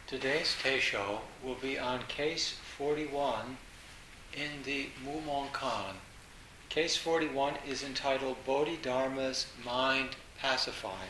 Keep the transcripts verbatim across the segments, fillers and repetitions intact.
Today's Teisho will be on case forty-one in the Mumon Kan. Case forty-one is entitled Bodhidharma's Mind Pacifying.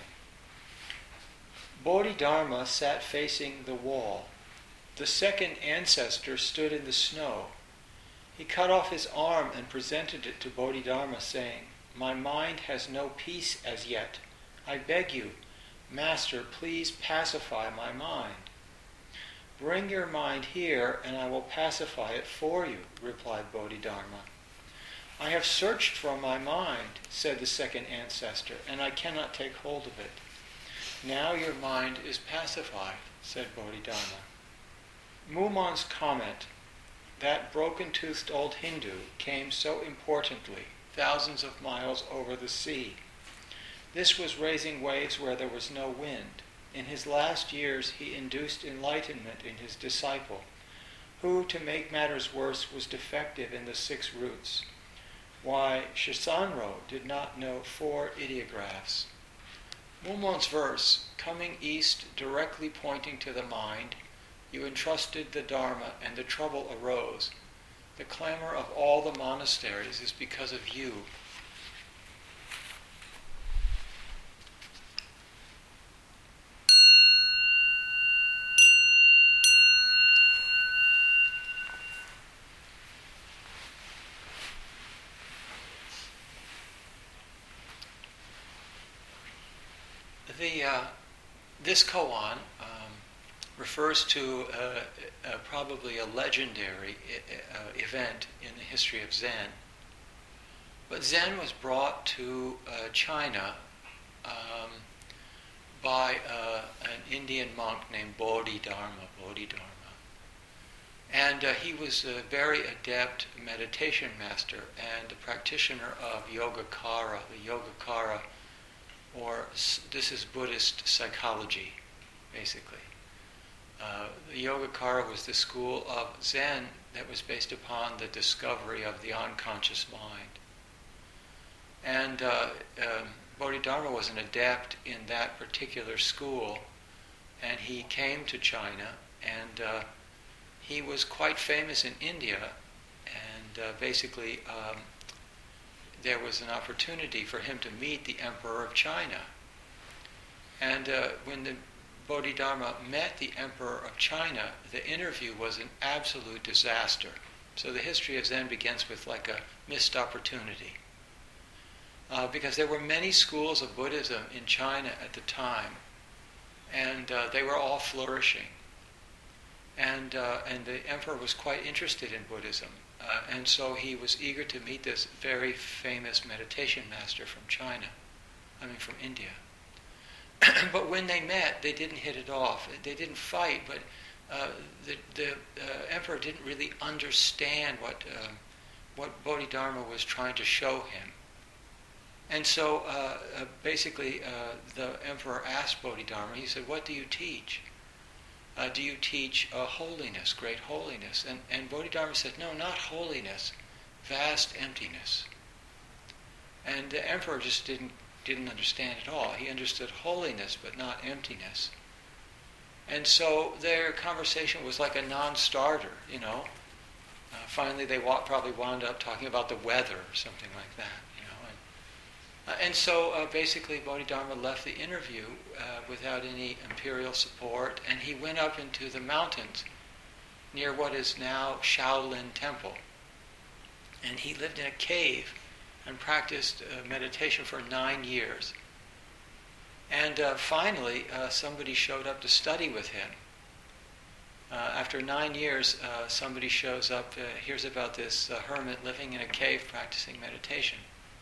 Bodhidharma sat facing the wall. The second ancestor stood in the snow. He cut off his arm and presented it to Bodhidharma, saying, "My mind has no peace as yet. I beg you, Master, please pacify my mind." "Bring your mind here, and I will pacify it for you," replied Bodhidharma. "I have searched for my mind," said the second ancestor, "and I cannot take hold of it." "Now your mind is pacified," said Bodhidharma. Mumon's comment, that broken-toothed old Hindu came so importantly, thousands of miles over the sea. This was raising waves where there was no wind. In his last years, he induced enlightenment in his disciple, who, to make matters worse, was defective in the six roots. Why, Shisanro did not know four ideographs. Mumon's verse, coming east, directly pointing to the mind, "You entrusted the Dharma, and the trouble arose. The clamor of all the monasteries is because of you." The, uh, this koan um, refers to uh, uh, probably a legendary uh, event in the history of Zen. But Zen was brought to uh, China um, by uh, an Indian monk named Bodhidharma. Bodhidharma. And uh, he was a very adept meditation master and a practitioner of Yogacara. The Yogacara, or this is Buddhist psychology, basically. Uh, the Yogacara was the school of Zen that was based upon the discovery of the unconscious mind. And uh, um, Bodhidharma was an adept in that particular school, and he came to China, and uh, he was quite famous in India, and uh, basically um, there was an opportunity for him to meet the Emperor of China. And uh, when the Bodhidharma met the Emperor of China, the interview was an absolute disaster. So the history of Zen begins with like a missed opportunity. Uh, because there were many schools of Buddhism in China at the time, and uh, they were all flourishing. And, uh, and the Emperor was quite interested in Buddhism. Uh, and so he was eager to meet this very famous meditation master from China, I mean from India. But when they met, they didn't hit it off. They didn't fight, but uh, the, the uh, emperor didn't really understand what, uh, what Bodhidharma was trying to show him. And so uh, uh, basically uh, the emperor asked Bodhidharma, he said, "What do you teach? Uh, do you teach uh, holiness, great holiness?" And, and Bodhidharma said, "No, not holiness, vast emptiness." And the emperor just didn't didn't understand at all. He understood holiness, but not emptiness. And so their conversation was like a non-starter, you know. Uh, finally, they wa- probably wound up talking about the weather or something like that, you know. And, uh, and so uh, basically Bodhidharma left the interview uh, without any imperial support, and he went up into the mountains near what is now Shaolin Temple. And he lived in a cave and practiced uh, meditation for nine years. And uh, finally, uh, somebody showed up to study with him. Uh, after nine years, uh, somebody shows up, uh, hears about this uh, hermit living in a cave practicing meditation,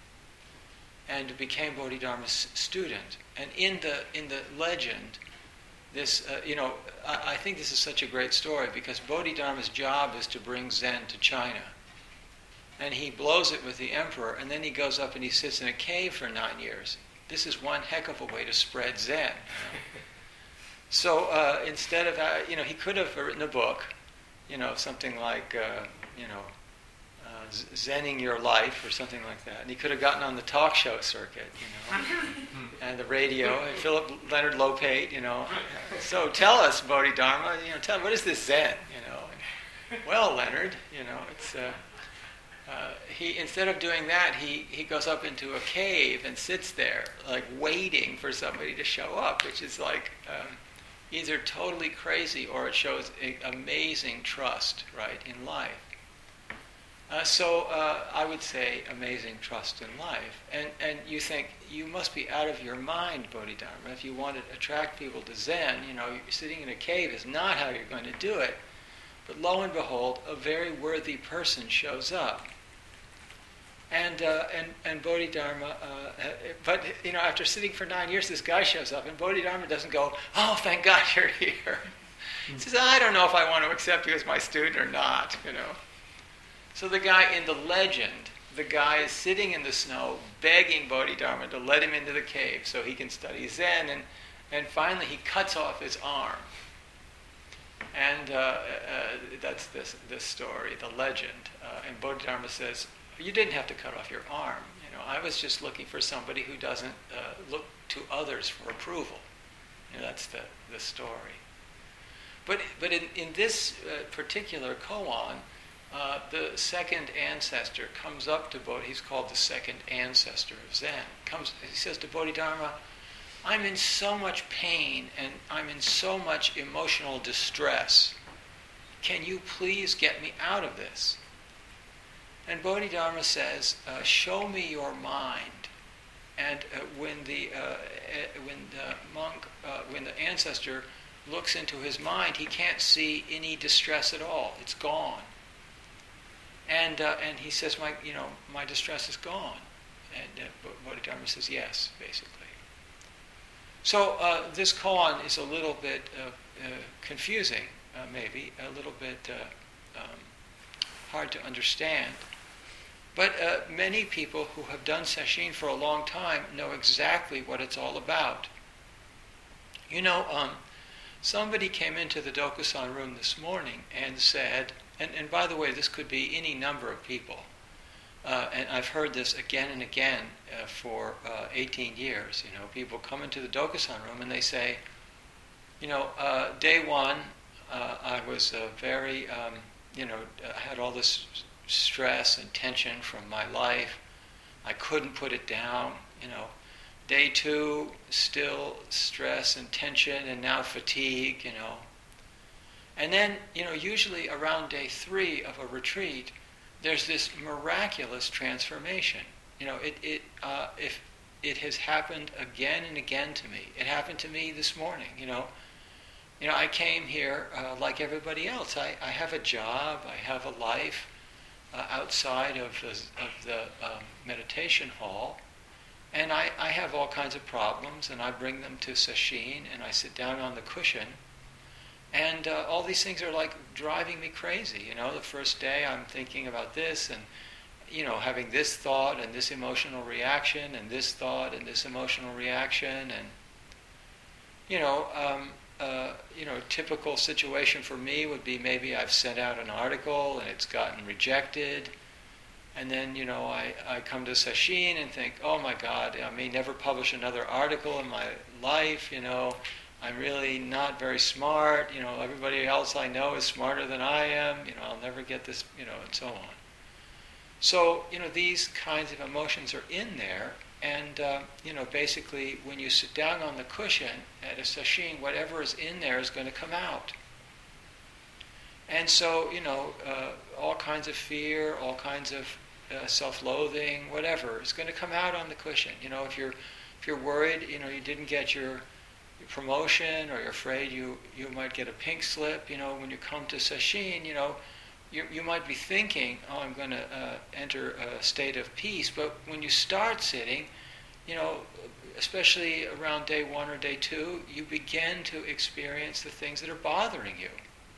and became Bodhidharma's student. And in the in the legend, this uh, you know, I, I think this is such a great story because Bodhidharma's job is to bring Zen to China. And he blows it with the emperor, and then he goes up and he sits in a cave for nine years. This is one heck of a way to spread Zen. You know? So uh, instead of, uh, you know, he could have written a book, you know, something like, uh, you know, uh, Zenning Your Life or something like that. And he could have gotten on the talk show circuit, you know, and the radio, and Philip Leonard Lopate, you know. So tell us, Bodhidharma, you know, tell what is this Zen, you know. And, well, Leonard, you know, it's... Uh, Uh, he instead of doing that, he, he goes up into a cave and sits there, like waiting for somebody to show up, which is like um, either totally crazy or it shows a, amazing trust, right, in life. Uh, so uh, I would say amazing trust in life. And and you think, you must be out of your mind, Bodhidharma, if you want to attract people to Zen. You know, you're sitting in a cave is not how you're going to do it. But lo and behold, a very worthy person shows up. And uh, and and Bodhidharma, uh, but you know, after sitting for nine years, this guy shows up, and Bodhidharma doesn't go, "Oh, thank God you're here." He says, "I don't know if I want to accept you as my student or not." You know. So the guy in the legend, the guy is sitting in the snow, begging Bodhidharma to let him into the cave so he can study Zen, and and finally he cuts off his arm. And uh, uh, that's this this story, the legend. Uh, and Bodhidharma says, "You didn't have to cut off your arm. You know, I was just looking for somebody who doesn't uh, look to others for approval." You know, that's the, the story. But but in, in this uh, particular koan, uh, the second ancestor comes up to Bodhi. He's called the second ancestor of Zen. Comes, he says to Bodhidharma, "I'm in so much pain and I'm in so much emotional distress. Can you please get me out of this?" And Bodhidharma says, uh, "Show me your mind." And uh, when the uh, uh, when the monk, uh, when the ancestor looks into his mind, he can't see any distress at all. It's gone. And uh, and he says, "My, you know, my distress is gone." And uh, Bodhidharma says, "Yes," basically. So uh, this koan is a little bit uh, uh, confusing, uh, maybe a little bit uh, um, hard to understand. But uh, many people who have done sesshin for a long time know exactly what it's all about. You know, um, somebody came into the Dokusan room this morning and said, and, and by the way, this could be any number of people, uh, and I've heard this again and again uh, for uh, eighteen years. You know, people come into the Dokusan room and they say, you know, uh, day one, uh, I was uh, very, um, you know, uh, had all this stress and tension from my life. I couldn't put it down, you know. Day two, still stress and tension, and now fatigue, you know. And then, you know, usually around day three of a retreat, there's this miraculous transformation. You know, it it uh, if it has happened again and again to me. It happened to me this morning, you know. You know, I came here uh, like everybody else. I, I have a job, I have a life uh, outside of the, of the um, meditation hall, and I, I have all kinds of problems, and I bring them to sesshin, and I sit down on the cushion, and uh, all these things are like driving me crazy. You know, the first day I'm thinking about this, and you know, having this thought and this emotional reaction, and this thought and this emotional reaction, and you know, um, uh, you know, a typical situation for me would be maybe I've sent out an article and it's gotten rejected, and then you know I, I come to sesshin and think, oh my God, I may never publish another article in my life. You know, I'm really not very smart. You know, everybody else I know is smarter than I am. You know, I'll never get this. You know, and so on. So you know, these kinds of emotions are in there. And, uh, you know, basically, when you sit down on the cushion at a sesshin, whatever is in there is going to come out. And so, you know, uh, all kinds of fear, all kinds of uh, self-loathing, whatever, is going to come out on the cushion. You know, if you're if you're worried, you know, you didn't get your, your promotion, or you're afraid you, you might get a pink slip, you know, when you come to sesshin, you know, You, you might be thinking, oh, I'm going to uh, enter a state of peace. But when you start sitting, you know, especially around day one or day two, you begin to experience the things that are bothering you.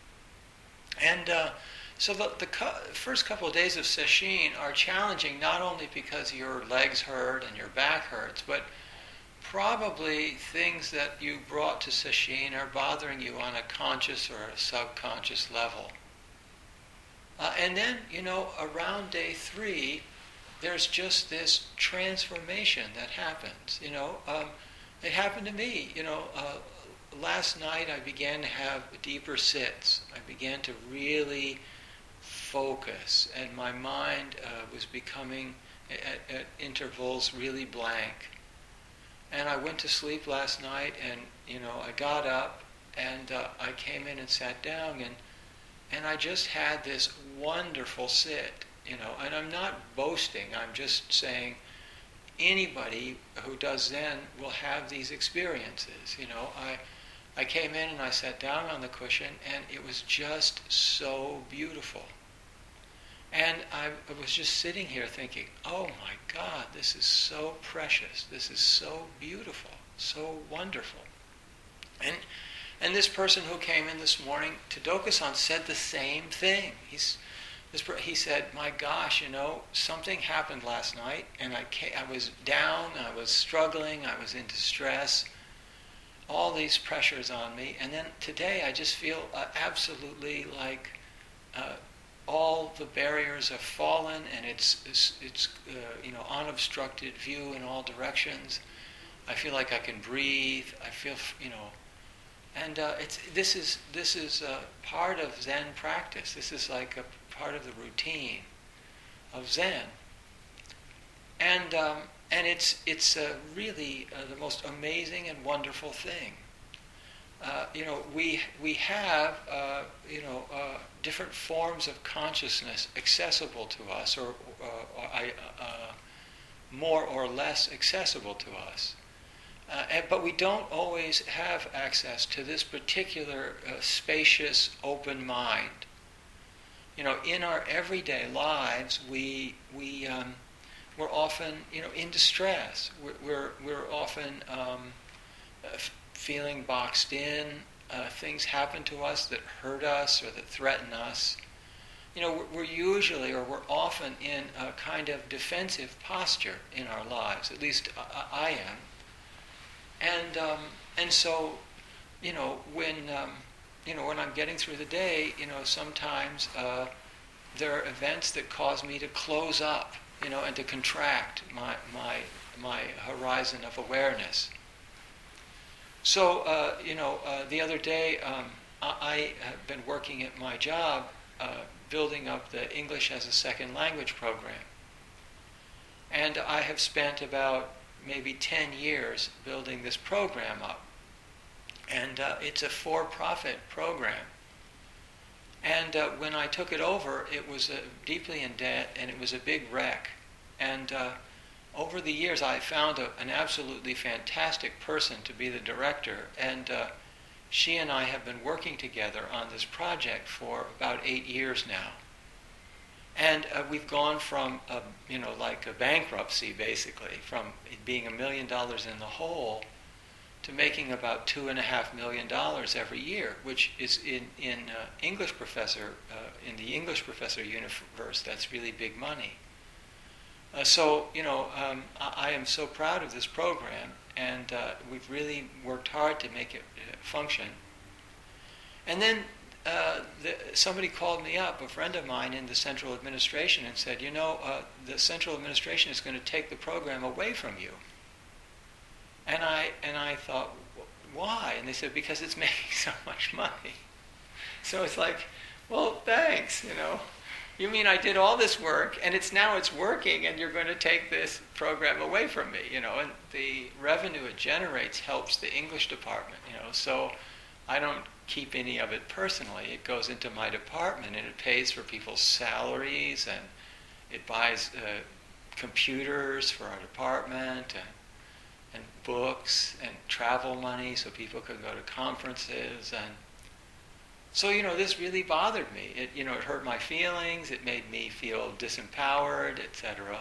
And uh, so the, the cu- first couple of days of sesshin are challenging, not only because your legs hurt and your back hurts, but probably things that you brought to sesshin are bothering you on a conscious or a subconscious level. Uh, and then, you know, around day three, there's just this transformation that happens. You know, um, it happened to me. You know, uh, last night I began to have deeper sits. I began to really focus, and my mind uh, was becoming, at, at intervals, really blank. And I went to sleep last night, and you know, I got up, and uh, I came in and sat down, and and I just had this wonderful sit, you know. And I'm not boasting. I'm just saying, anybody who does Zen will have these experiences, you know. I I came in and I sat down on the cushion, and it was just so beautiful. And I, I was just sitting here thinking, oh my God, this is so precious. This is so beautiful, so wonderful. And and this person who came in this morning to Dokusan said the same thing. He's, this, he said, my gosh, you know, something happened last night, and I, came, I was down, I was struggling, I was in distress, all these pressures on me. And then today I just feel uh, absolutely like uh, all the barriers have fallen, and it's, it's, it's uh, you know, unobstructed view in all directions. I feel like I can breathe. I feel, you know, and uh, it's this is this is uh, part of Zen practice. This is like a part of the routine of Zen, and um, and it's it's uh, really uh, the most amazing and wonderful thing. Uh, you know, we we have uh, you know uh, different forms of consciousness accessible to us, or, uh, or uh, more or less accessible to us. Uh, and, but we don't always have access to this particular uh, spacious, open mind. You know, in our everyday lives, we we um, we're often, you know, in distress. We're we're, we're often um, uh, feeling boxed in. Uh, things happen to us that hurt us or that threaten us. You know, we're, we're usually, or we're often, in a kind of defensive posture in our lives. At least I, I am. And um, and so, you know, when um, you know when I'm getting through the day, you know, sometimes uh, there are events that cause me to close up, you know, and to contract my my my horizon of awareness. So, uh, you know, uh, the other day um, I, I have been working at my job, uh, building up the English as a Second Language program, and I have spent about maybe ten years building this program up. And uh, it's a for-profit program. And uh, when I took it over, it was uh, deeply in debt, and it was a big wreck. And uh, over the years, I found a, an absolutely fantastic person to be the director, and uh, she and I have been working together on this project for about eight years now. And uh, we've gone from, a, you know, like a bankruptcy, basically, from it being a million dollars in the hole to making about two and a half million dollars every year, which is in in uh, English professor uh, in the English professor universe. That's really big money. Uh, so, you know, um, I, I am so proud of this program, and uh, we've really worked hard to make it uh, function. And then. Uh, the, somebody called me up, a friend of mine in the central administration, and said, you know, uh, the central administration is going to take the program away from you. And I and I thought, why? And they said, because it's making so much money. So it's like, well, thanks, you know. You mean I did all this work, and it's now it's working, and you're going to take this program away from me, you know. And the revenue it generates helps the English department, you know. So I don't keep any of it personally. It goes into my department, and it pays for people's salaries, and it buys uh, computers for our department, and and books and travel money so people could go to conferences. And so, you know, this really bothered me. It, you know, it hurt my feelings. It made me feel disempowered, et cetera.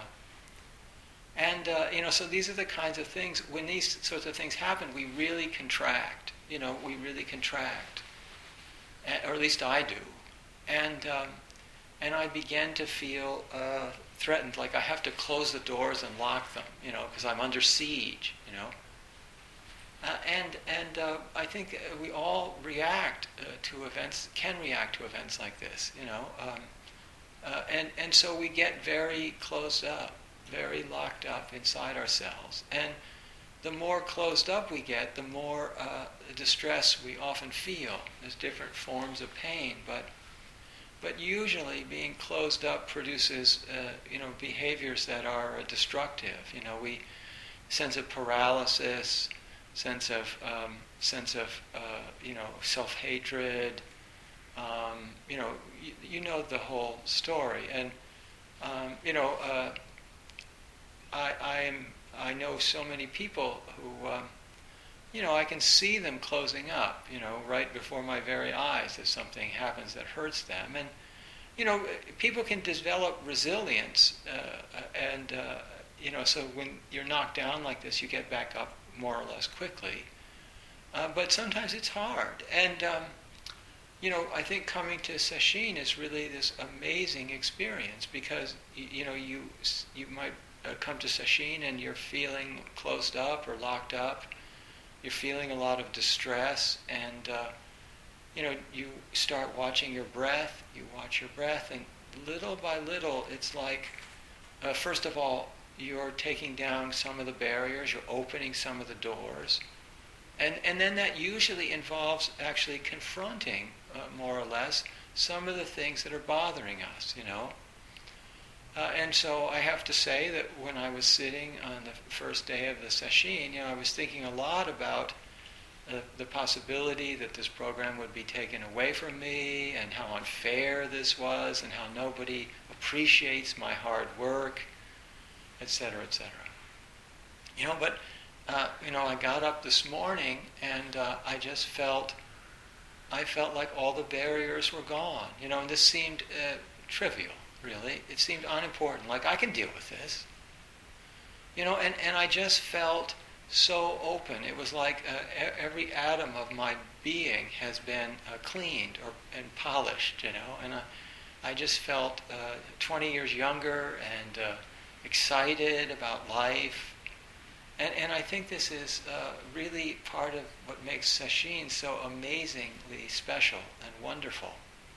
And uh, you know, so these are the kinds of things. When these sorts of things happen, we really contract. You know, we really contract, or at least I do, and um, and I begin to feel uh, threatened, like I have to close the doors and lock them, you know, because I'm under siege, you know. Uh, and and uh, I think we all react uh, to events, can react to events like this, you know. Um, Uh, and, and so we get very closed up, very locked up inside ourselves. And the more closed up we get, the more uh, distress we often feel. There's different forms of pain, but but usually being closed up produces uh, you know behaviors that are uh, destructive. You know, we sense of paralysis, sense of um, sense of uh, you know self-hatred. Um, you know, you, you know the whole story, and um, you know, uh, I I'm I know so many people who, um, you know, I can see them closing up, you know, right before my very eyes if something happens that hurts them. And, you know, people can develop resilience, uh, and, uh, you know, so when you're knocked down like this, you get back up more or less quickly. Uh, but sometimes it's hard. And, um, you know, I think coming to Sesshin is really this amazing experience because, you, you know, you you might Uh, come to Sesshin and you're feeling closed up or locked up. You're feeling a lot of distress, and uh, you know you start watching your breath. You watch your breath, and little by little, it's like uh, first of all you're taking down some of the barriers. You're opening some of the doors, and and then that usually involves actually confronting uh, more or less some of the things that are bothering us. You know. Uh, and so I have to say that when I was sitting on the first day of the Sesshin, you know, I was thinking a lot about uh, the possibility that this program would be taken away from me, and how unfair this was, and how nobody appreciates my hard work, et cetera, et cetera. You know, but uh, you know, I got up this morning and uh, I just felt, I felt like all the barriers were gone. You know, and this seemed uh, trivial. Really, it seemed unimportant, like I can deal with this. You know, and, and I just felt so open. It was like uh, every atom of my being has been uh, cleaned or and polished, you know, and uh, I just felt uh, twenty years younger and uh, excited about life. And, and I think this is uh, really part of what makes Sesshin so amazingly special and wonderful.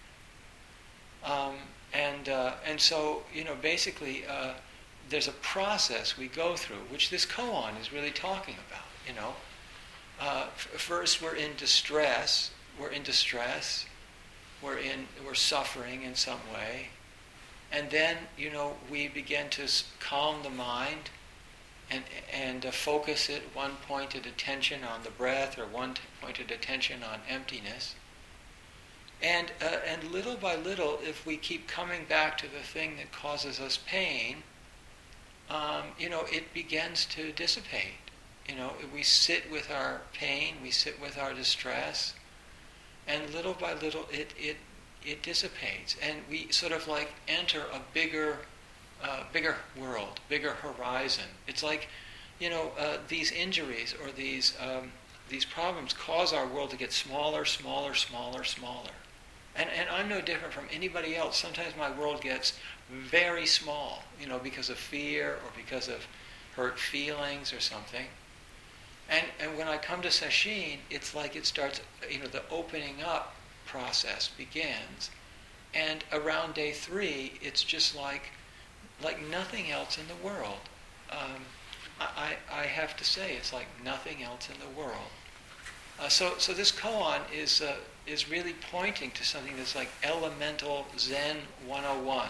Um, And uh, and so, you know, basically, uh, there's a process we go through, which this koan is really talking about. You know, uh, f- first we're in distress, we're in distress, we're in we're suffering in some way, and then you know we begin to calm the mind, and and uh, focus it one pointed attention on the breath or one t- pointed attention on emptiness. And uh, and little by little, if we keep coming back to the thing that causes us pain, um, you know, it begins to dissipate. You know, we sit with our pain, we sit with our distress, and little by little, it it it dissipates, and we sort of like enter a bigger, uh, bigger world, bigger horizon. It's like, you know, uh, these injuries or these um, these problems cause our world to get smaller, smaller, smaller, smaller. And, and I'm no different from anybody else. Sometimes my world gets very small, you know, because of fear or because of hurt feelings or something. And and when I come to Sesshin, it's like it starts, you know, the opening up process begins. And around day three, it's just like like nothing else in the world. Um, I, I have to say, it's like nothing else in the world. Uh, so, so this koan is uh, is really pointing to something that's like elemental Zen one oh one.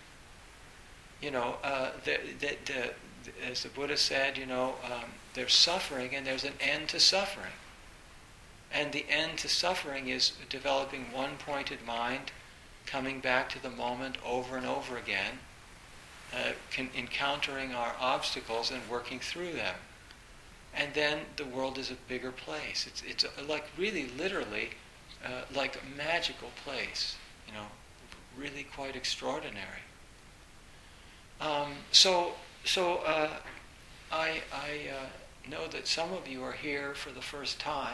You know, uh, that the, as the Buddha said, you know, um, there's suffering and there's an end to suffering, and the end to suffering is developing one-pointed mind, coming back to the moment over and over again, uh, can, encountering our obstacles and working through them. And then the world is a bigger place. It's it's a, like really literally uh, like a magical place, you know, really quite extraordinary. Um, so so uh, I I uh, know that some of you are here for the first time,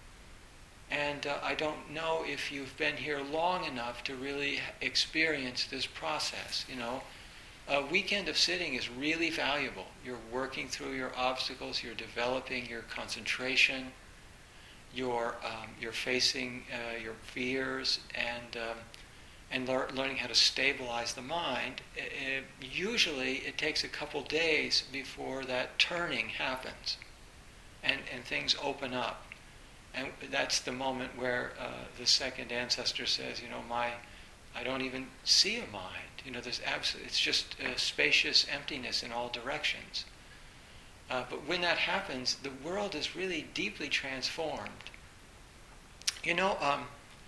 and uh, I don't know if you've been here long enough to really experience this process. You know, a weekend of sitting is really valuable. You're working through your obstacles. You're developing your concentration. You're um, you're facing uh, your fears, and um, and lear- learning how to stabilize the mind, it, it, usually it takes a couple days before that turning happens, and, and things open up. And that's the moment where uh, the second ancestor says, you know, my, I don't even see a mind. You know, there's absolutely, it's just a spacious emptiness in all directions. Uh, but when that happens, the world is really deeply transformed. You know, um,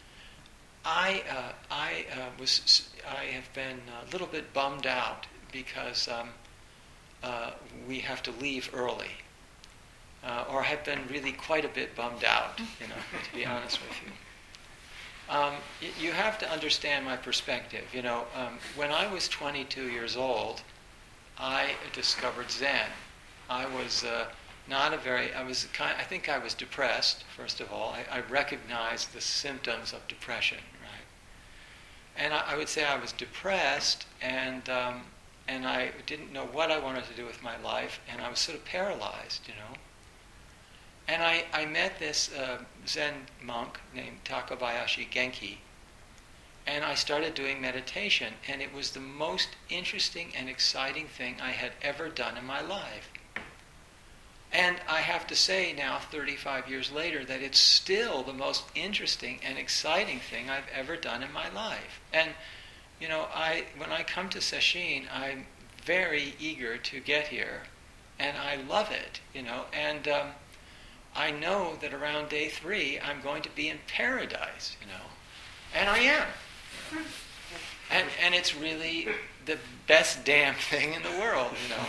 I uh, I uh, was I have been a little bit bummed out because um, uh, we have to leave early, uh, or have been really quite a bit bummed out. You know, to be honest with you. Um, y- you have to understand my perspective. You know, um, when I was twenty-two years old, I discovered Zen. I was uh, not a very, I was kind, I think I was depressed, first of all. I, I recognized the symptoms of depression, right? And I, I would say I was depressed, and um, and I didn't know what I wanted to do with my life, and I was sort of paralyzed, you know. And I, I met this uh, Zen monk named Takabayashi Genki, and I started doing meditation, and it was the most interesting and exciting thing I had ever done in my life. And I have to say now, thirty-five years later, that it's still the most interesting and exciting thing I've ever done in my life. And, you know, I when I come to Sesshin, I'm very eager to get here, and I love it, you know, and um, I know that around day three, I'm going to be in paradise, you know, and I am. You know. And, and it's really the best damn thing in the world, you know.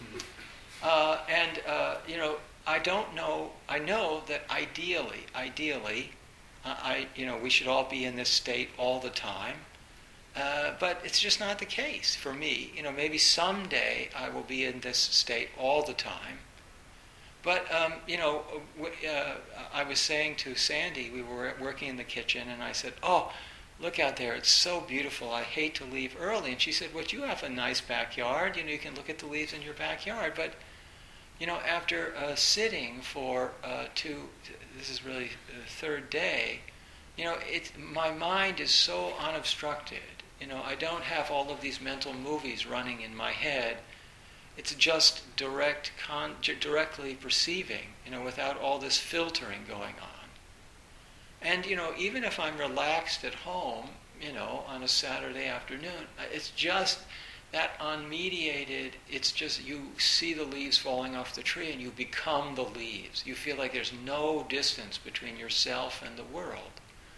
Uh, and, uh, you know, I don't know, I know that ideally, ideally, uh, I, you know, we should all be in this state all the time, uh, but it's just not the case for me. You know, maybe someday I will be in this state all the time. But, um, you know, uh, I was saying to Sandy, we were working in the kitchen, and I said, oh, look out there, it's so beautiful, I hate to leave early. And she said, well, you have a nice backyard, you know, you can look at the leaves in your backyard. But, you know, after uh, sitting for uh, two, this is really the third day, you know, it, my mind is so unobstructed. You know, I don't have all of these mental movies running in my head. It's just direct, con- directly perceiving, you know, without all this filtering going on. And, you know, even if I'm relaxed at home, you know, on a Saturday afternoon, it's just that unmediated, it's just you see the leaves falling off the tree and you become the leaves. You feel like there's no distance between yourself and the world.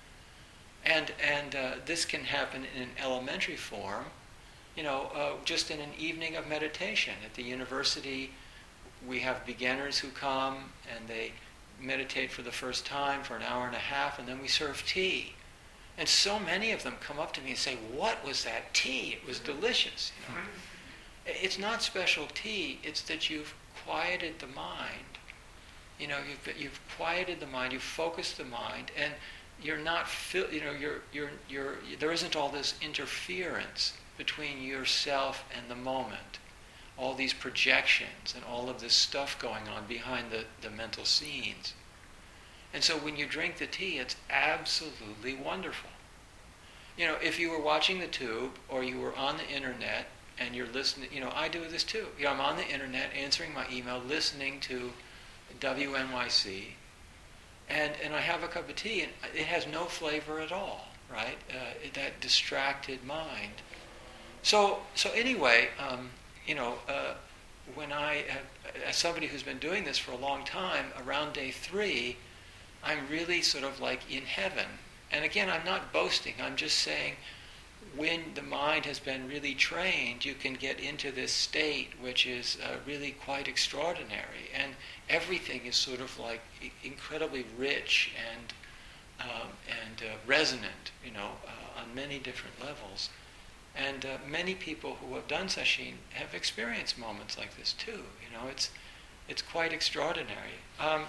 And and uh, this can happen in an elementary form, you know, uh, just in an evening of meditation. At the university, we have beginners who come and they meditate for the first time for an hour and a half, and then we serve tea. And so many of them come up to me and say, what was that tea? It was delicious. You know? It's not special tea, it's that you've quieted the mind. You know, you've, you've quieted the mind, you've focused the mind, and you're not, fil- you know, you're, you're, you're, there isn't all this interference between yourself and the moment. All these projections and all of this stuff going on behind the, the mental scenes. And so when you drink the tea, it's absolutely wonderful. You know, if you were watching the tube or you were on the internet and you're listening, you know, I do this too. You know, I'm on the internet answering my email, listening to W N Y C, and, and I have a cup of tea and it has no flavor at all, right? Uh, that distracted mind. So, so anyway, um, you know, uh, when I, have, as somebody who's been doing this for a long time, around day three, I'm really sort of like in heaven. And again, I'm not boasting. I'm just saying when the mind has been really trained, you can get into this state which is uh, really quite extraordinary. And everything is sort of like incredibly rich and, um, and uh, resonant, you know, uh, on many different levels. And uh, many people who have done Sesshin have experienced moments like this too. You know, it's it's quite extraordinary. Um,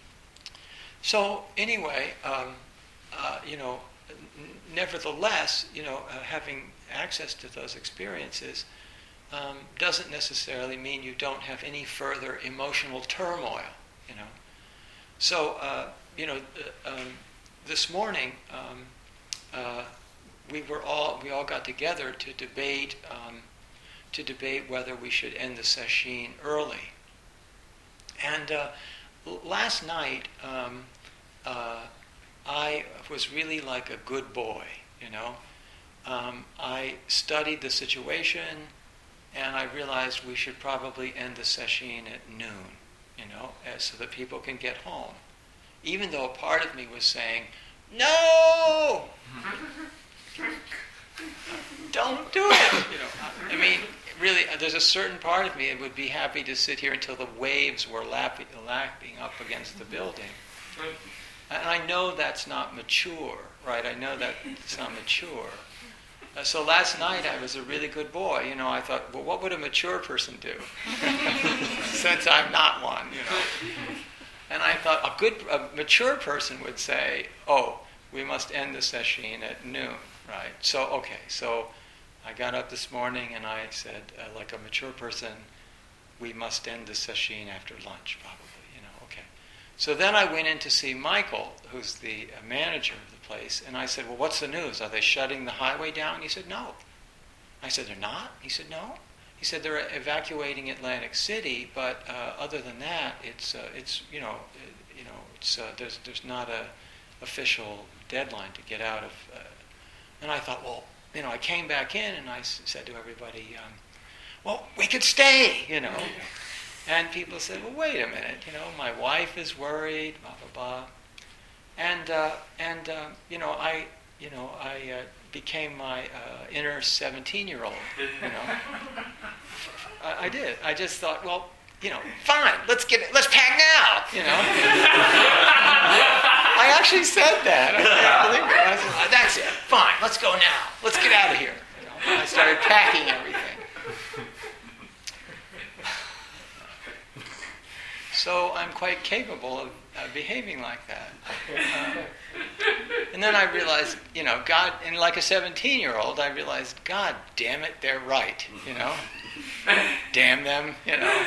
so anyway, um, uh, you know, n- nevertheless, you know, uh, having access to those experiences um, doesn't necessarily mean you don't have any further emotional turmoil. You know, so uh, you know, uh, um, this morning. Um, uh, we were all we all got together to debate um, to debate whether we should end the sesshin early. And uh, last night, um, uh, I was really like a good boy, you know. Um, I studied the situation, and I realized we should probably end the sesshin at noon, you know, as, so that people can get home. Even though a part of me was saying, no! Don't do it! You know, I mean, really, there's a certain part of me that would be happy to sit here until the waves were lapping, lapping up against the building. And I know that's not mature, right? I know that it's not mature. Uh, so last night I was a really good boy. You know, I thought, well, what would a mature person do? Since I'm not one, you know. And I thought a good, a mature person would say, oh, we must end the sesshin at noon, right? So, okay, so I got up this morning and I said, uh, like a mature person, we must end the sesshin after lunch, probably, you know, okay. So then I went in to see Michael, who's the uh, manager of the place, and I said, well, what's the news? Are they shutting the highway down? He said, no. I said, they're not? He said, no. He said, they're evacuating Atlantic City, but uh, other than that, it's, uh, it's you know, uh, you know, it's, uh, there's, there's not a official deadline to get out of. Uh, and I thought, well, you know, I came back in and I s- said to everybody, um, well, we could stay, you know. And people said, well, wait a minute, you know, my wife is worried, blah, blah, blah. And, uh, and uh, you know, I, you know, I uh, became my uh, inner seventeen-year-old, you know. I, I did. I just thought, well, you know, fine, let's get it, let's pack now, you know. I actually said that. I can't believe it. I said, that's it, fine, let's go now. Let's get out of here. You know, and I started packing everything. So I'm quite capable of uh, behaving like that. Uh, and then I realized, you know, God, and like a seventeen-year-old, I realized, God damn it, they're right, you know. Damn them, you know.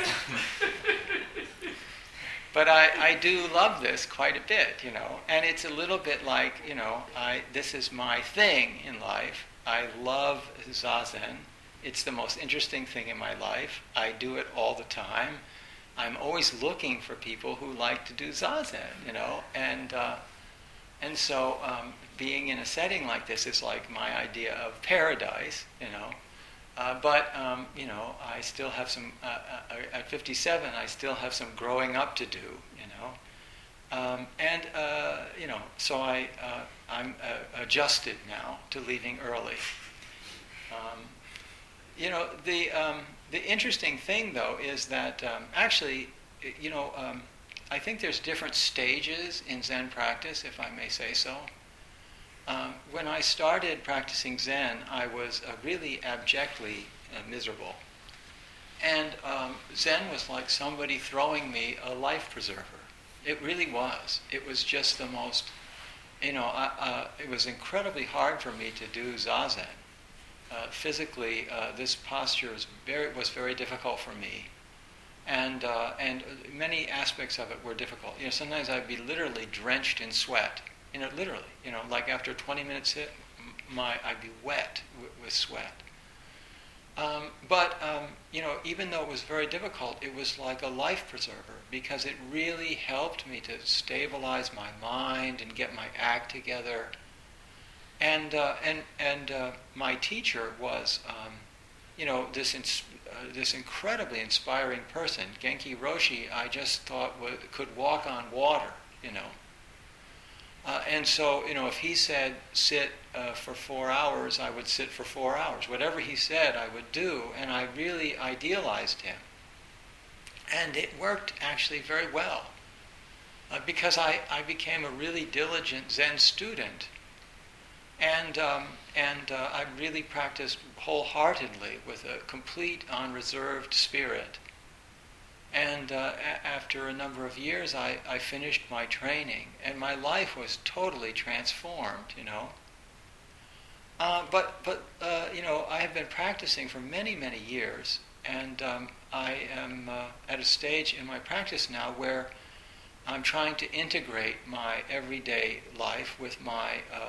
But I, I do love this quite a bit, you know. And it's a little bit like, you know, I this is my thing in life. I love Zazen. It's the most interesting thing in my life. I do it all the time. I'm always looking for people who like to do Zazen, you know, and uh, and so um, being in a setting like this is like my idea of paradise, you know. Uh, but um, you know, I still have some. Uh, uh, at fifty-seven, I still have some growing up to do, you know, um, and uh, you know, so I uh, I'm uh, adjusted now to leaving early. Um, you know, the. Um, The interesting thing, though, is that um, actually, you know, um, I think there's different stages in Zen practice, if I may say so. Um, when I started practicing Zen, I was uh, really abjectly uh, miserable. And um, Zen was like somebody throwing me a life preserver. It really was. It was just the most, you know, I, uh, it was incredibly hard for me to do Zazen. Uh, physically, uh, this posture was very, was very difficult for me, and uh, and many aspects of it were difficult. You know, sometimes I'd be literally drenched in sweat. You know, literally. You know, like after twenty minutes hit, my I'd be wet w- with sweat. Um, but um, you know, even though it was very difficult, it was like a life preserver because it really helped me to stabilize my mind and get my act together. And uh, and and uh, my teacher was, um, you know, this ins- uh, this incredibly inspiring person, Genki Roshi. I just thought w- could walk on water, you know. Uh, and so, you know, if he said sit uh, for four hours, I would sit for four hours. Whatever he said, I would do, and I really idealized him. And it worked actually very well uh, because I, I became a really diligent Zen student. And um, and uh, I really practiced wholeheartedly with a complete unreserved spirit. And uh, a- after a number of years, I, I finished my training, and my life was totally transformed, you know. Uh, but, but uh, you know, I have been practicing for many, many years, and um, I am uh, at a stage in my practice now where I'm trying to integrate my everyday life with my um,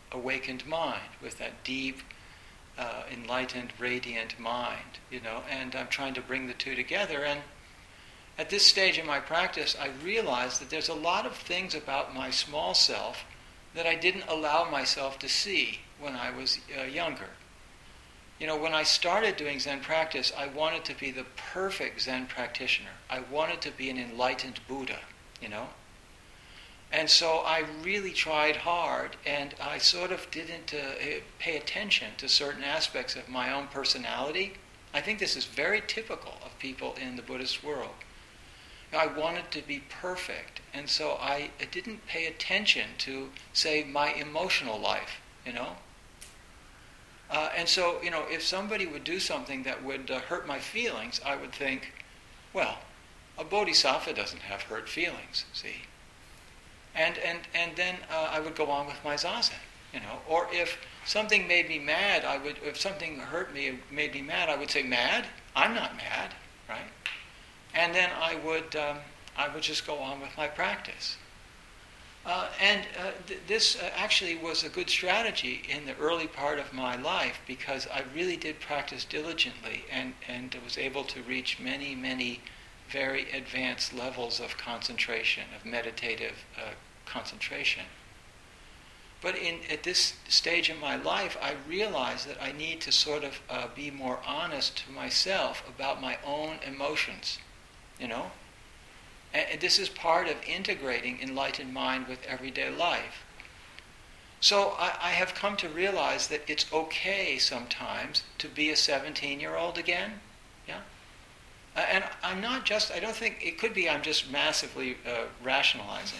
awakened mind, with that deep, uh, enlightened, radiant mind, you know, and I'm trying to bring the two together. And at this stage in my practice, I realized that there's a lot of things about my small self that I didn't allow myself to see when I was uh, younger. You know, when I started doing Zen practice, I wanted to be the perfect Zen practitioner. I wanted to be an enlightened Buddha, you know. And so I really tried hard, and I sort of didn't uh, pay attention to certain aspects of my own personality. I think this is very typical of people in the Buddhist world. I wanted to be perfect, and so I didn't pay attention to, say, my emotional life, you know. Uh, and so, you know, if somebody would do something that would uh, hurt my feelings, I would think, well, a bodhisattva doesn't have hurt feelings, see. And and and then uh, I would go on with my zazen, you know. Or if something made me mad, I would. If something hurt me, made me mad, I would say, "Mad? I'm not mad, right?" And then I would um, I would just go on with my practice. Uh, and uh, th- this uh, actually was a good strategy in the early part of my life, because I really did practice diligently and and was able to reach many many very advanced levels of concentration, of meditative uh, concentration. But in at this stage in my life, I realized that I need to sort of uh, be more honest to myself about my own emotions, you know? And, and this is part of integrating enlightened mind with everyday life. So I, I have come to realize that it's okay sometimes to be a seventeen-year-old again, yeah? Uh, and I'm not just, I don't think, it could be I'm just massively uh, rationalizing.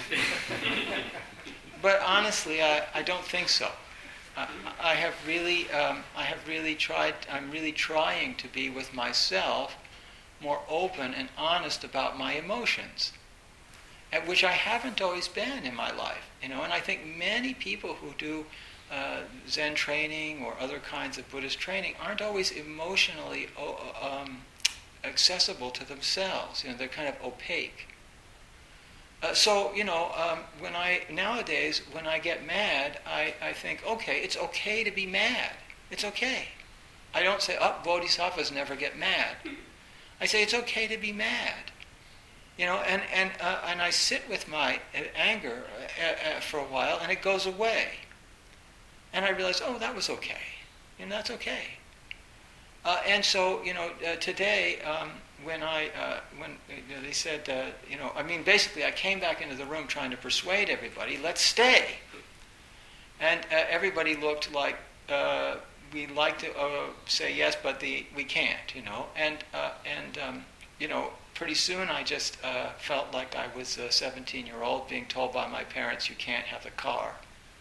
But honestly, I, I don't think so. I, I have really, um, I have really tried, I'm really trying to be with myself more open and honest about my emotions, at which I haven't always been in my life, you know. And I think many people who do uh, Zen training or other kinds of Buddhist training aren't always emotionally um, accessible to themselves. You know, they're kind of opaque. Uh, so, you know, um, when I, nowadays, when I get mad, I, I think, okay, it's okay to be mad. It's okay. I don't say, oh, bodhisattvas never get mad. I say, it's okay to be mad. You know, and, and, uh, and I sit with my anger uh, uh, for a while, and it goes away. And I realize, oh, that was okay. And that's okay. Uh, and so, you know, uh, today, um, when I, uh, when you know, they said, uh, you know, I mean, basically, I came back into the room trying to persuade everybody, let's stay. And uh, everybody looked like, uh, we'd like to uh, say yes, but the, we can't, you know. And, uh, and um, you know, pretty soon I just uh, felt like I was a seventeen-year-old being told by my parents, you can't have the car.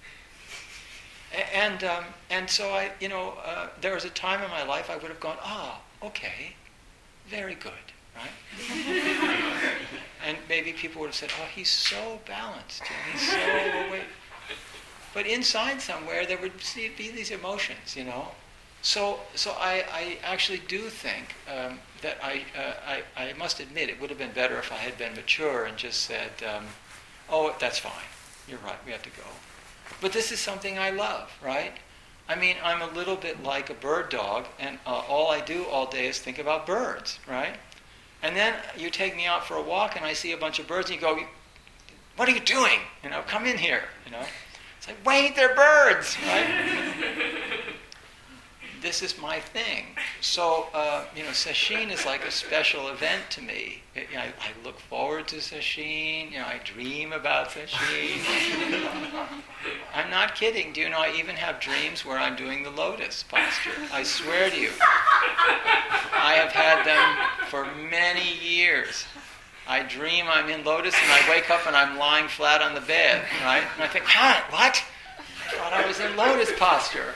And um, and so I, you know, uh, there was a time in my life I would have gone, ah, oh, okay, very good, right? And maybe people would have said, oh, he's so balanced, and he's so awake. But inside somewhere there would be these emotions, you know. So so I, I actually do think um, that I, uh, I I must admit it would have been better if I had been mature and just said, um, oh, that's fine, you're right, we have to go. But this is something I love, right? I mean, I'm a little bit like a bird dog, and uh, all I do all day is think about birds, right? And then you take me out for a walk, and I see a bunch of birds, and you go, what are you doing? You know, come in here, you know. It's like, wait, they're birds, right? This is my thing. So, uh, you know, sesshin is like a special event to me. It, you know, I, I look forward to sesshin. You know, I dream about sesshin. I'm not kidding. Do you know, I even have dreams where I'm doing the lotus posture. I swear to you. I have had them for many years. I dream I'm in lotus, and I wake up and I'm lying flat on the bed, right? And I think, huh, what? I thought I was in lotus posture.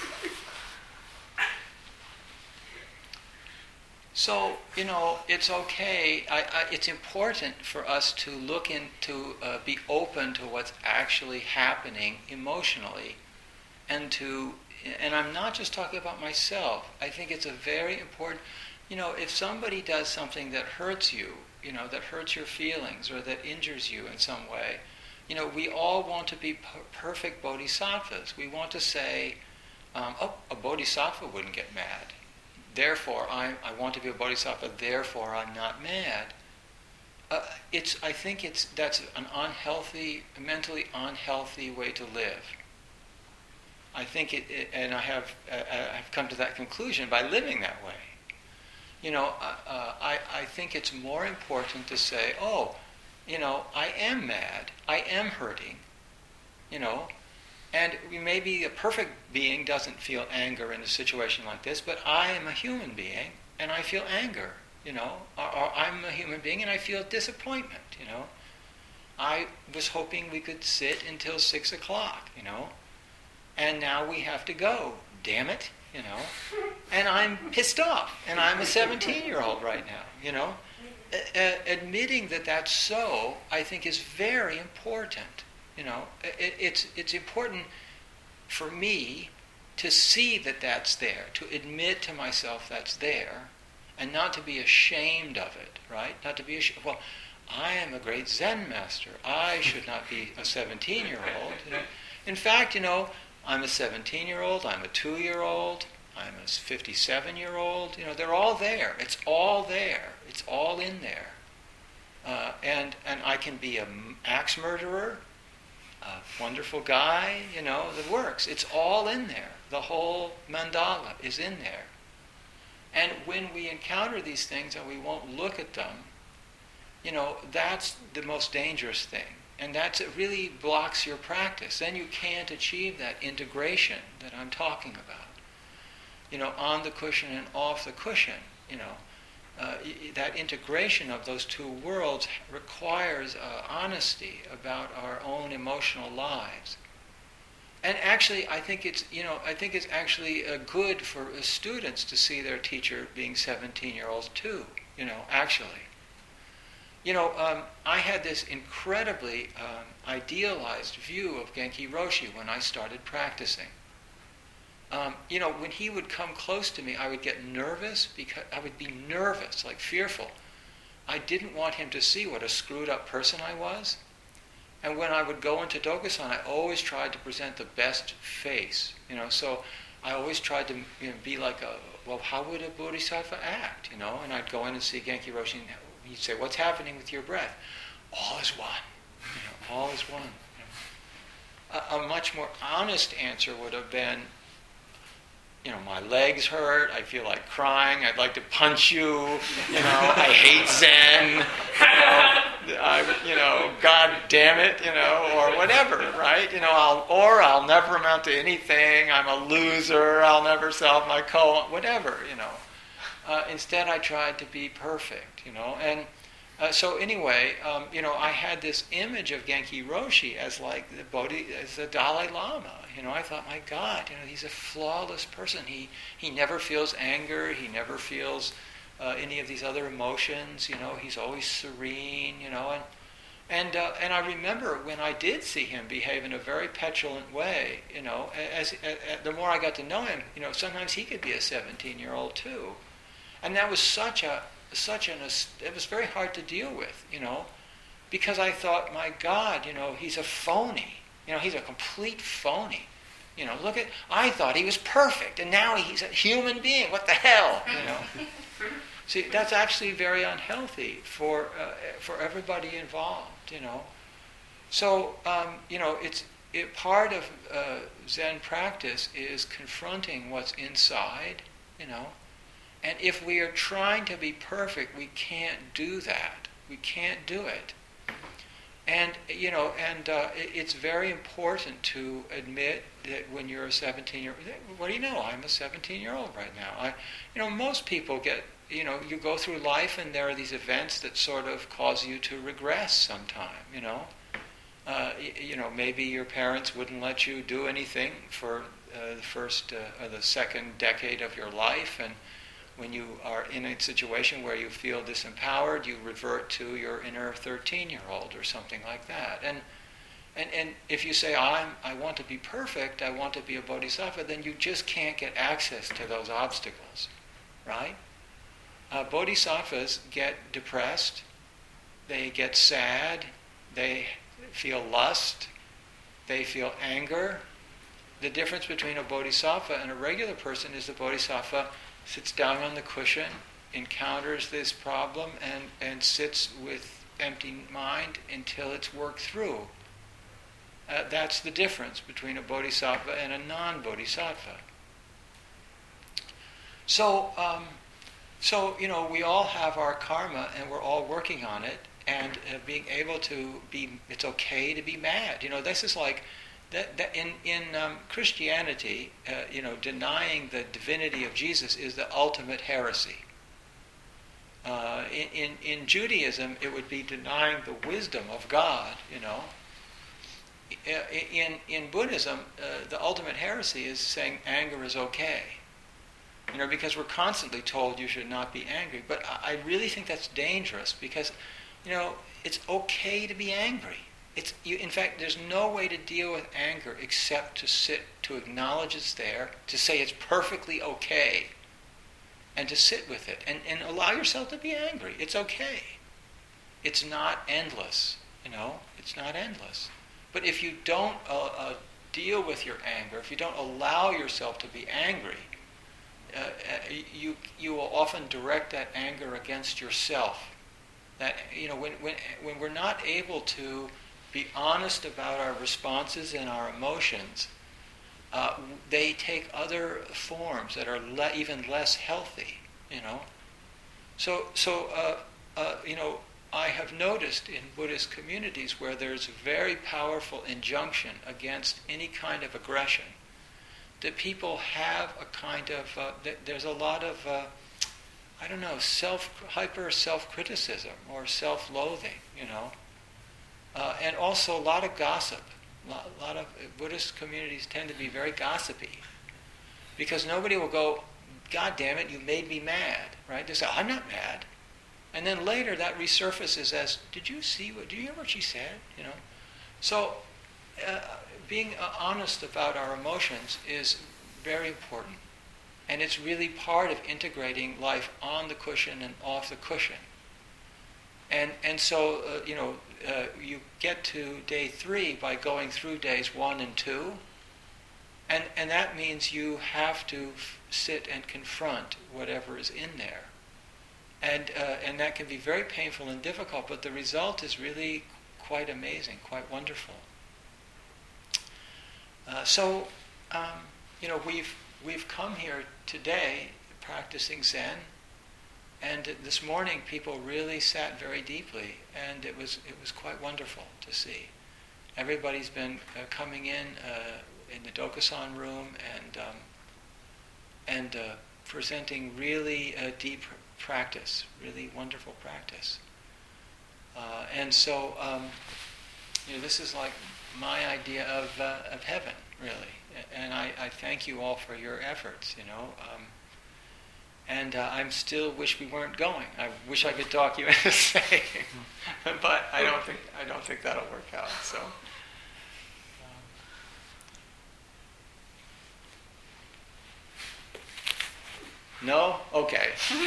So, you know, it's okay. I, I, it's important for us to look into, uh, be open to what's actually happening emotionally, and to, and I'm not just talking about myself. I think it's a very important, you know, if somebody does something that hurts you, you know, that hurts your feelings or that injures you in some way, you know, we all want to be per- perfect bodhisattvas. We want to say, um, oh, a bodhisattva wouldn't get mad. Therefore, I, I want to be a bodhisattva, therefore I'm not mad. Uh, it's, I think it's, that's an unhealthy, mentally unhealthy way to live. I think it, it and I have, uh, I've come to that conclusion by living that way. You know, uh, uh, I, I think it's more important to say, oh, you know, I am mad, I am hurting, you know, and maybe a perfect being doesn't feel anger in a situation like this, but I am a human being, and I feel anger, you know, or, or I'm a human being and I feel disappointment, you know. I was hoping we could sit until six o'clock, you know, and now we have to go, damn it, you know, and I'm pissed off, and I'm a seventeen-year-old right now, you know. Uh, admitting that that's so, I think, is very important. You know, it, it's it's important for me to see that that's there, to admit to myself that's there, and not to be ashamed of it. Right? Not to be ashamed. Well, I am a great Zen master. I should not be a seventeen-year-old. You know? In fact, you know, I'm a seventeen-year-old. I'm a two-year-old. I'm a fifty-seven-year-old. You know, they're all there. It's all there. It's all in there. Uh, and and I can be an axe murderer, a wonderful guy, you know, that works. It's all in there. The whole mandala is in there. And when we encounter these things and we won't look at them, you know, that's the most dangerous thing. And that's, it really blocks your practice. Then you can't achieve that integration that I'm talking about. You know, on the cushion and off the cushion, you know. Uh, that integration of those two worlds requires uh, honesty about our own emotional lives. And actually, I think it's, you know, I think it's actually uh, good for uh, students to see their teacher being seventeen-year-olds too, you know, actually. You know, um, I had this incredibly um, idealized view of Genki Roshi when I started practicing. Um, you know, when he would come close to me, I would get nervous, because I would be nervous, like fearful. I didn't want him to see what a screwed up person I was. And when I would go into Dokusan, I always tried to present the best face, you know, so I always tried to, you know, be like a, well, how would a bodhisattva act, you know? And I'd go in and see Genki Roshi, and he'd say, what's happening with your breath? All is one, you know, all is one. You know? A, a much more honest answer would have been, you know, my legs hurt, I feel like crying, I'd like to punch you, you know, I hate Zen, you know, I, you know, God damn it, you know, or whatever, right? You know, I'll, or I'll never amount to anything, I'm a loser, I'll never solve my koan, whatever, you know. Uh, instead, I tried to be perfect, you know, and uh, so anyway, um, you know, I had this image of Genki Roshi as like the Bodhi, as the Dalai Lama. You know, I thought, my God, you know, he's a flawless person. He he never feels anger. He never feels uh, any of these other emotions. You know, he's always serene. You know, and and uh, and I remember when I did see him behave in a very petulant way. You know, as, as, as the more I got to know him, you know, sometimes he could be a seventeen-year-old too, and that was such a such an it was very hard to deal with. You know, because I thought, my God, you know, he's a phony. You know, he's a complete phony. You know, look at, I thought he was perfect, and now he's a human being. What the hell? You know. See, that's actually very unhealthy for uh, for everybody involved. You know. So, um, you know, it's it, part of uh, Zen practice is confronting what's inside. You know, and if we are trying to be perfect, we can't do that. We can't do it. And, you know, and uh, it, it's very important to admit that when you're a seventeen-year-old, what do you know? I'm a seventeen-year-old right now. I, you know, most people get, you know, you go through life and there are these events that sort of cause you to regress sometime, you know. Uh, you, you know, maybe your parents wouldn't let you do anything for uh, the first uh, or the second decade of your life, and when you are in a situation where you feel disempowered, you revert to your inner thirteen-year-old or something like that. And and and if you say, I'm, I want to be perfect, I want to be a bodhisattva, then you just can't get access to those obstacles, right? Uh, bodhisattvas get depressed, they get sad, they feel lust, they feel anger. The difference between a bodhisattva and a regular person is the bodhisattva sits down on the cushion, encounters this problem, and, and sits with empty mind until it's worked through. Uh, that's the difference between a bodhisattva and a non-bodhisattva. So, um, so you know, we all have our karma, and we're all working on it. And uh, being able to be, it's okay to be mad. You know, this is like that. that in in um, Christianity, uh, you know, denying the divinity of Jesus is the ultimate heresy. Uh, in, in in Judaism, it would be denying the wisdom of God. You know. In in Buddhism, uh, the ultimate heresy is saying anger is okay. You know, because we're constantly told you should not be angry. But I really think that's dangerous because, you know, it's okay to be angry. It's you, in fact, there's no way to deal with anger except to sit, to acknowledge it's there, to say it's perfectly okay, and to sit with it and, and allow yourself to be angry. It's okay. It's not endless. You know, it's not endless. But if you don't uh, uh, deal with your anger, if you don't allow yourself to be angry, uh, uh, you you will often direct that anger against yourself. That you know, when when when we're not able to be honest about our responses and our emotions, uh, they take other forms that are le- even less healthy. You know, so so uh, uh, you know. I have noticed in Buddhist communities where there's a very powerful injunction against any kind of aggression, that people have a kind of, uh, th- there's a lot of, uh, I don't know, self, hyper self-criticism or self-loathing, you know, uh, and also a lot of gossip. A lot, lot of Buddhist communities tend to be very gossipy because nobody will go, God damn it, you made me mad, right? They say, I'm not mad. And then later that resurfaces as, did you see what, did you hear what she said? You know, so uh, being uh, honest about our emotions is very important, and it's really part of integrating life on the cushion and off the cushion. And and so uh, you know uh, you get to day three by going through days one and two, and and that means you have to f- sit and confront whatever is in there. And uh, and that can be very painful and difficult, but the result is really quite amazing, quite wonderful. Uh, so, um, you know, we've we've come here today practicing Zen, and this morning people really sat very deeply, and it was it was quite wonderful to see. Everybody's been uh, coming in uh, in the Dokusan room and um, and uh, presenting really uh, deep practice, really wonderful practice. Uh, and so, um, you know, this is like my idea of uh, of heaven, really. And I, I thank you all for your efforts, you know. Um, and uh, I still wish we weren't going. I wish I could talk you into staying, but I don't think I don't think that'll work out. So. No? Okay.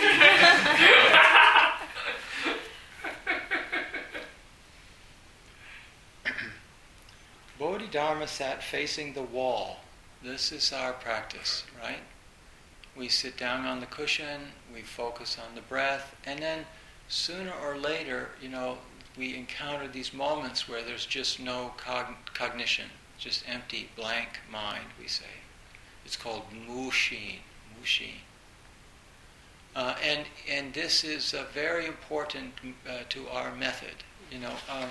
Bodhidharma sat facing the wall. This is our practice, right? We sit down on the cushion, we focus on the breath, and then sooner or later, you know, we encounter these moments where there's just no cog- cognition, just empty, blank mind, we say. It's called mushin, mushin. Uh, and and this is uh, very important uh, to our method. You know, um,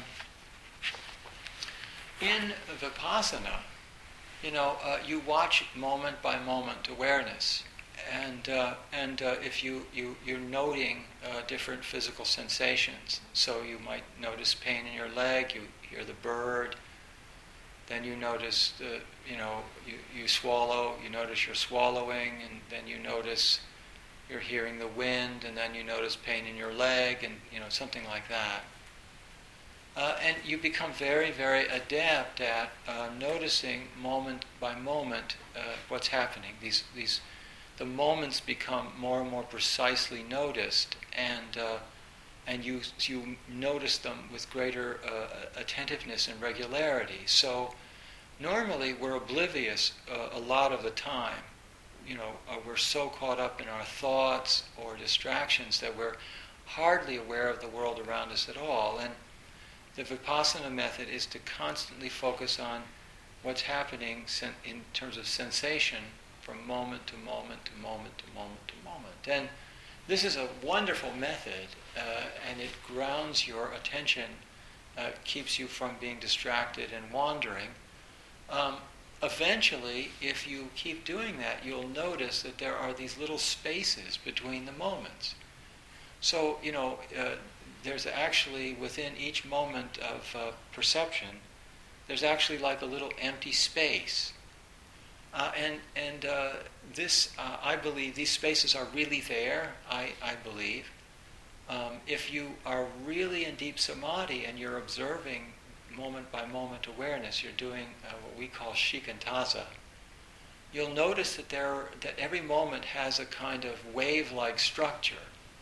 in Vipassana, you know, uh, you watch moment by moment awareness, and uh, and uh, if you you you're noting uh, different physical sensations. So you might notice pain in your leg. You hear the bird. Then you notice the you know you you swallow. You notice you're swallowing, and then you notice. You're hearing the wind, and then you notice pain in your leg, and you know something like that. Uh, and you become very, very adept at uh, noticing moment by moment uh, what's happening. These, these, the moments become more and more precisely noticed, and uh, and you you notice them with greater uh, attentiveness and regularity. So normally we're oblivious uh, a lot of the time. You know, uh, we're so caught up in our thoughts or distractions that we're hardly aware of the world around us at all. And the Vipassana method is to constantly focus on what's happening sen- in terms of sensation from moment to moment to moment to moment to moment. And this is a wonderful method, uh, and it grounds your attention, uh, keeps you from being distracted and wandering. Um, eventually, if you keep doing that, you'll notice that there are these little spaces between the moments. So, you know, uh, there's actually, within each moment of uh, perception, there's actually like a little empty space. Uh, and and uh, this, uh, I believe, these spaces are really there, I, I believe. Um, if you are really in deep samadhi and you're observing moment by moment awareness, you're doing uh, what we call shikantaza, you'll notice that there are, that every moment has a kind of wave-like structure.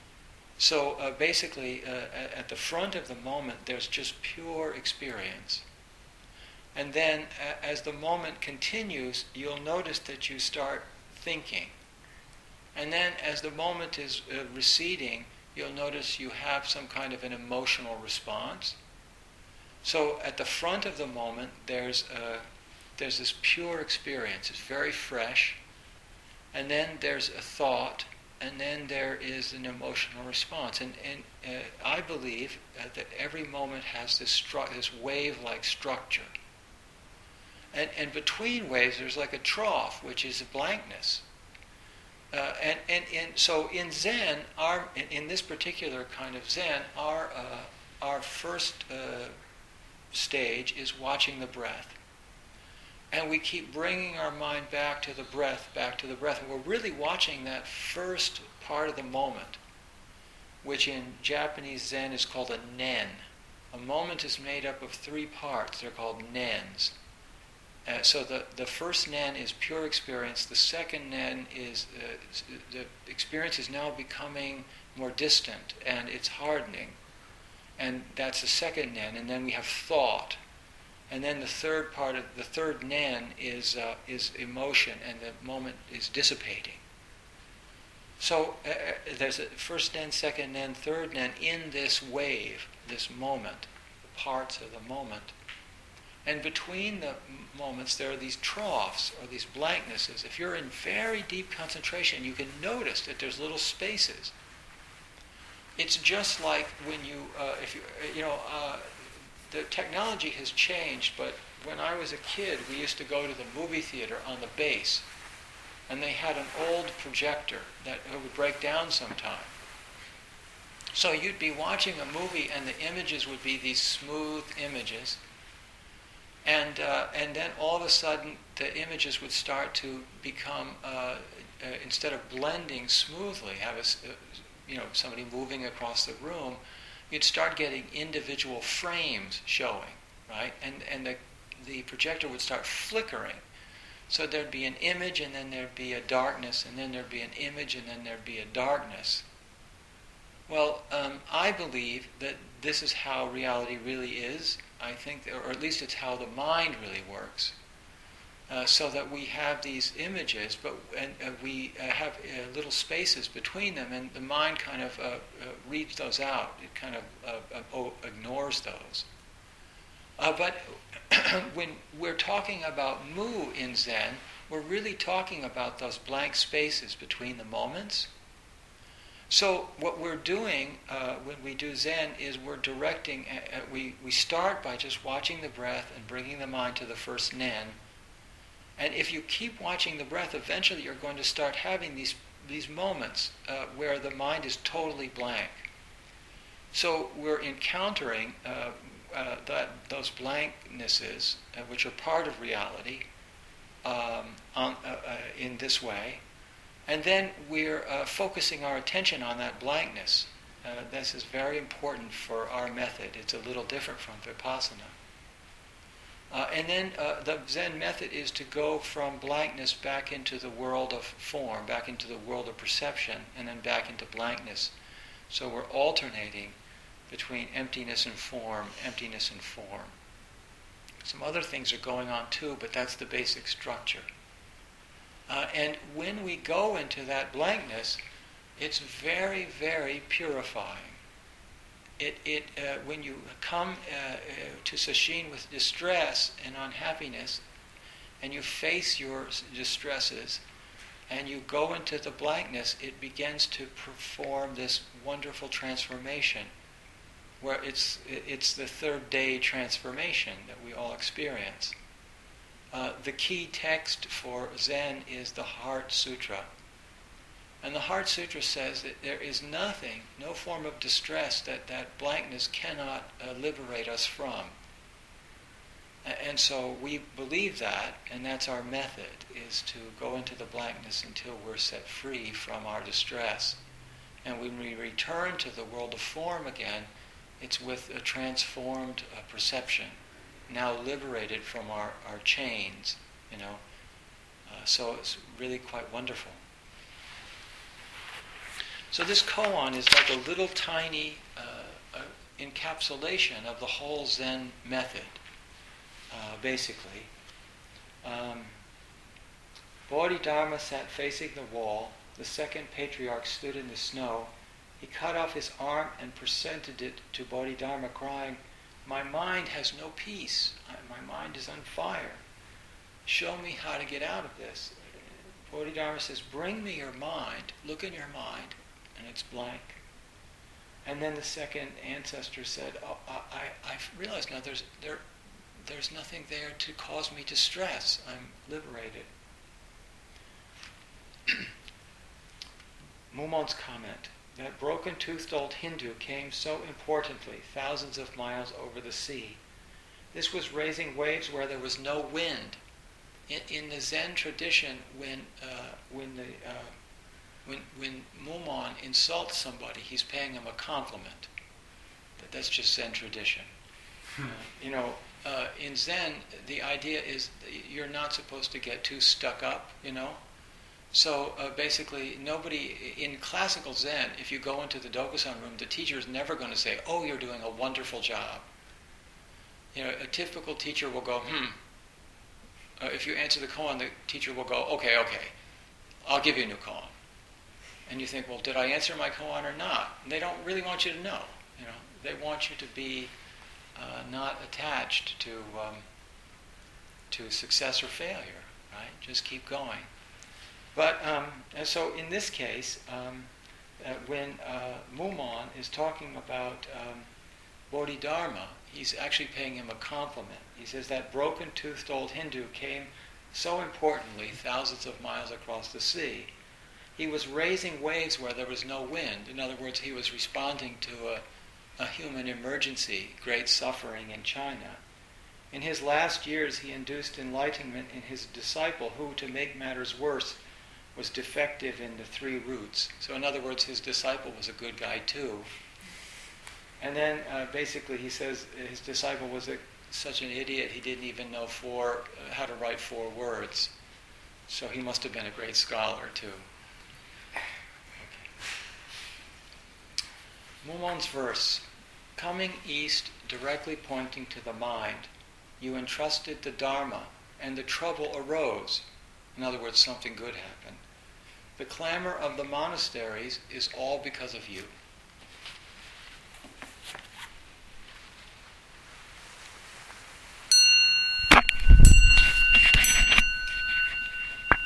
So uh, basically, uh, at the front of the moment, there's just pure experience. And then, uh, as the moment continues, you'll notice that you start thinking. And then, as the moment is uh, receding, you'll notice you have some kind of an emotional response. So, at the front of the moment, there's uh, there's this pure experience. It's very fresh. And then there's a thought, and then there is an emotional response. And, and uh, I believe uh, that every moment has this stru- this wave-like structure. And, and between waves, there's like a trough, which is a blankness. Uh, and, and, and so in Zen, our, in, in this particular kind of Zen, our, uh, our first uh, stage is watching the breath. And we keep bringing our mind back to the breath, back to the breath. And we're really watching that first part of the moment, which in Japanese Zen is called a nen. A moment is made up of three parts. They're called nens. Uh, so the, the first nen is pure experience. The second nen is uh, the experience is now becoming more distant and it's hardening. And that's the second nen. And then we have thought. And then the third part of the third nen is uh, is emotion, and the moment is dissipating. So uh, there's a first nen, second nen, third nen in this wave, this moment, parts of the moment. And between the moments, there are these troughs or these blanknesses. If you're in very deep concentration, you can notice that there's little spaces. It's just like when you, uh, if you, you know, uh, the technology has changed, but when I was a kid, we used to go to the movie theater on the base, and they had an old projector that would break down sometime. So you'd be watching a movie, and the images would be these smooth images, and uh, and then all of a sudden, the images would start to become, uh, uh, instead of blending smoothly, have a, uh, you know, somebody moving across the room, you'd start getting individual frames showing, right? And and the the projector would start flickering. So there'd be an image, and then there'd be a darkness, and then there'd be an image, and then there'd be a darkness. Well, um, I believe that this is how reality really is. I think, or at least it's how the mind really works. Uh, so that we have these images, but and uh, we uh, have uh, little spaces between them, and the mind kind of uh, uh, reads those out. It kind of uh, uh, oh, ignores those. Uh, but when we're talking about Mu in Zen, we're really talking about those blank spaces between the moments. So what we're doing uh, when we do Zen is we're directing, uh, uh, we, we start by just watching the breath and bringing the mind to the first nen. And if you keep watching the breath, eventually you're going to start having these these moments uh, where the mind is totally blank. So we're encountering uh, uh, that those blanknesses, uh, which are part of reality, um, on, uh, uh, in this way. And then we're uh, focusing our attention on that blankness. Uh, this is very important for our method. It's a little different from Vipassana. Uh, and then uh, the Zen method is to go from blankness back into the world of form, back into the world of perception, and then back into blankness. So we're alternating between emptiness and form, emptiness and form. Some other things are going on too, but that's the basic structure. Uh, and when we go into that blankness, it's very, very purifying. It, it, uh, when you come uh, uh, to sesshin with distress and unhappiness, and you face your distresses, and you go into the blankness, it begins to perform this wonderful transformation, where it's it's the third day transformation that we all experience. Uh, the key text for Zen is the Heart Sutra. And the Heart Sutra says that there is nothing, no form of distress that that blankness cannot uh, liberate us from. And so we believe that, and that's our method, is to go into the blankness until we're set free from our distress. And when we return to the world of form again, it's with a transformed uh, perception, now liberated from our, our chains, you know. Uh, so it's really quite wonderful. So this koan is like a little tiny uh, uh, encapsulation of the whole Zen method. Uh, basically, um, Bodhidharma sat facing the wall. The second patriarch stood in the snow. He cut off his arm and presented it to Bodhidharma, crying, "My mind has no peace. I, my mind is on fire. Show me how to get out of this." Bodhidharma says, "Bring me your mind. Look in your mind," and it's blank. And then the second ancestor said, "Oh, I, I realize now there's there." There's nothing there to cause me distress. I'm liberated. Mumon's comment, that broken-toothed old Hindu came so importantly thousands of miles over the sea. This was raising waves where there was no wind. In, in the Zen tradition, when uh, when the uh, when when Mumon insults somebody, he's paying him a compliment. That, that's just Zen tradition. Uh, you know. Uh, in Zen, the idea is you're not supposed to get too stuck up, you know. So uh, basically, nobody in classical Zen, if you go into the Dokusan room, the teacher is never going to say, "Oh, you're doing a wonderful job." You know, a typical teacher will go, "Hmm." Uh, if you answer the koan, the teacher will go, "Okay, okay, I'll give you a new koan." And you think, "Well, did I answer my koan or not?" And they don't really want you to know. You know, they want you to be Uh, not attached to um, to success or failure, right? Just keep going. But um, and so in this case, um, uh, when uh, Mumon is talking about um, Bodhidharma, he's actually paying him a compliment. He says that broken-toothed old Hindu came so importantly thousands of miles across the sea. He was raising waves where there was no wind. In other words, he was responding to a a human emergency, great suffering in China. In his last years, he induced enlightenment in his disciple, who, to make matters worse, was defective in the three roots. So in other words, his disciple was a good guy too. And then uh, basically he says his disciple was a, such an idiot, he didn't even know four, uh, how to write four words. So he must have been a great scholar too. Mumon's verse, coming east, directly pointing to the mind, you entrusted the Dharma, and the trouble arose. In other words, something good happened. The clamor of the monasteries is all because of you.